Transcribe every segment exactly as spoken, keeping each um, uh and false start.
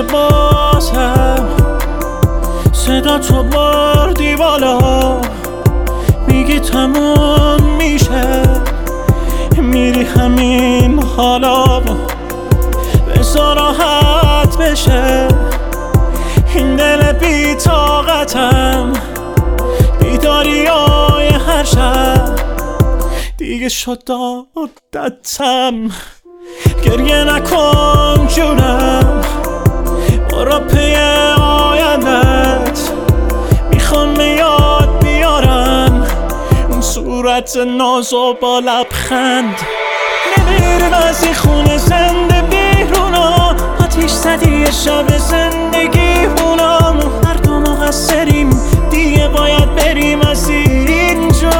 بازم صدا تو بردی بالا، میگی تموم میشه، میری همین حالا، بذار راحت بشه این دل بی طاقتم. بیداریای هر شب دیگه شد عادتم. گریه نکن جونم، برو پی آیندت، میخوام به یاد بیارم اون صورت ناز و با لبخند. نمیرم از این خونه زنده بیرونا، آتیش زدی شب زندگی هونم، هر دو مقصریم دیگه باید بریم از اینجا.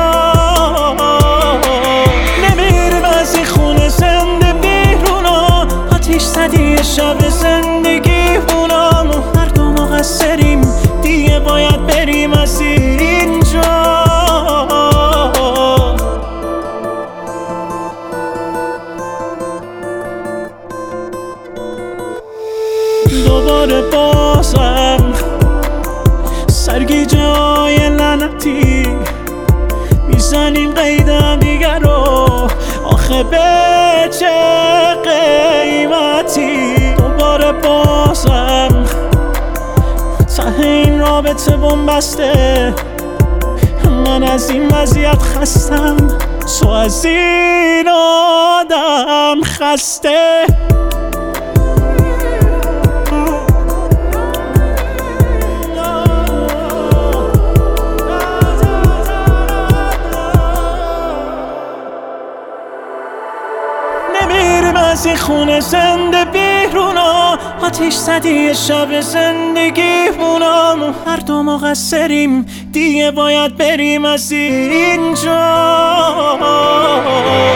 نمیرم از این خونه زنده بیرونا، آتیش زدی شب زندگی هونم، هر دو مقصریم دیگه باید بریم از اینجا. دوباره بازم سرگیجه های لعنتی میزنیم قیدم دیگر رو، آخه به چه قیمتی؟ دوباره بازم ته این رابطه بنبسته، من از این وضعیت خستم، تو از این آدم خسته. نمیرم از این خونه زنده بیرونا، آتیش زدی شب زندگی هونم، هر دو مقصریم دیگه باید بریم از اینجا.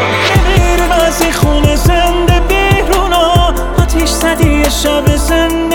نمیرم از این خونه زنده بیرونا، آتیش زدی شب زندگی